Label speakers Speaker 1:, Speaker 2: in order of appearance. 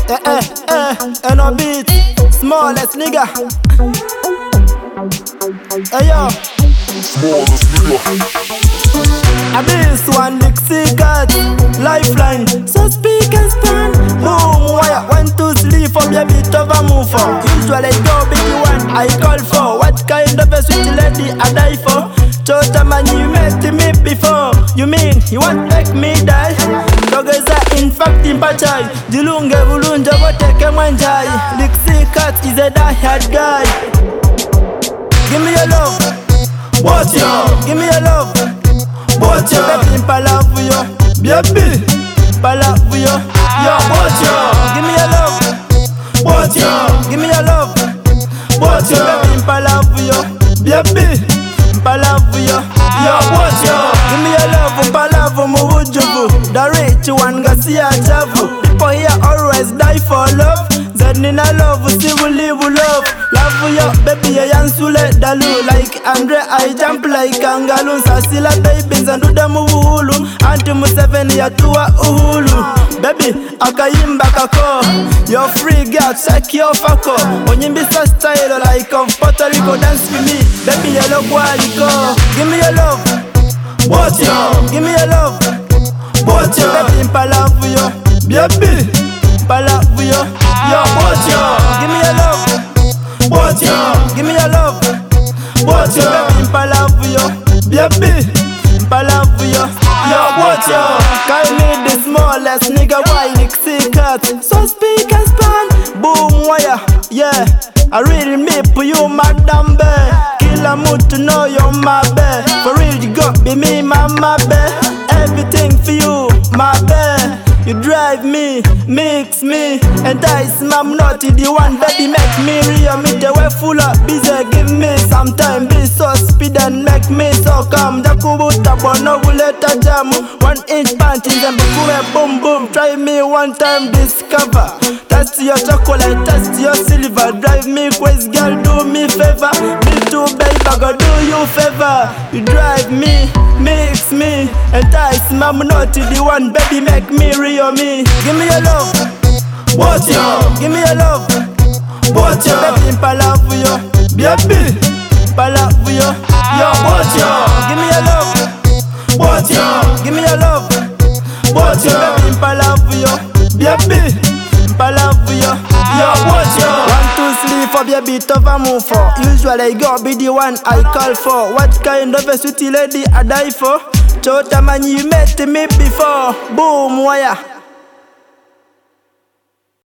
Speaker 1: And no beat, smallest nigga. Hey yo,
Speaker 2: Smallest nigga.
Speaker 1: this one Lick Secret, lifeline. So speak and span, boom wire. 1, 2, 3, 4, baby, over move for. Usually go big one, I call for. What kind of a sweet lady I die for? Chota man, you met me before. You mean you want make me die? Togeza in fact in pachai. Dilunge bulunja woteke manjai. Lick Secret is a die-hard guy. Give me your love, what yo? Give me your love, what yo? Baby, palavu yo, baby, palavu yo, yo, what yo? Give me your love, what yo? Give me your love, what yo? Baby, palavu yo, baby, palavu yo, yo, what yo? Give me your love, palavu muwujubu. The rich one gasia chavu. People here always die for love. Nina love, see we live with love. Love yo, baby, I yansule dalu. Like Andre, I jump like kangaloo. Sasila babies and do the muhulu. Anti Museveni ya tuwa uhulu. Baby, akayimba kako. You're free girl, check your fako. Onyimbisa style like of Puerto Rico. Dance with me, baby, yellow qualiko. Give me your love, what yo? Give me your love, what yo? Baby, palavu yo, baby, palavu yo. Yo, what yo? Give me your love, what yo? Give me your love, what yo? Baby, palavu yo, baby, palavu yo. Yo, what yo? Call me the smallest nigga, why Lick Secret? So speak and span, boom wire, yeah. I really meet for you, madam bear. Kill a mood to know you're my bear. For real, you got be me, my bear. Everything for you, my bear. You drive me, mix me, entice me, I'm not the one, baby, make me real. Me the way full of busy, give me some time. Be so speed and make me so calm. Jakubuta bono buleta jamu. 1-inch panties and bikuwe boom boom. Try me one time, discover. Test your chocolate, test your silver. Drive me crazy, girl, do me favor. Me too, baby, I go do you favor. You drive me, mix me, entice me, I'm not the one, baby, make me real. Me. Give me your love, what yo? Give me your love, what yo? Baby, palavu yo, baby, palavu yo, yo, what yo? Give me your love, what yo? Give me your love, what yo? Baby, palavu yo, baby, palavu yo, yo, what yo? 1, 2, 3, 4, baby, over move for. Usually go be the one I call for. What kind of a sweet lady I die for? Chota man, you met me before. Boom wire.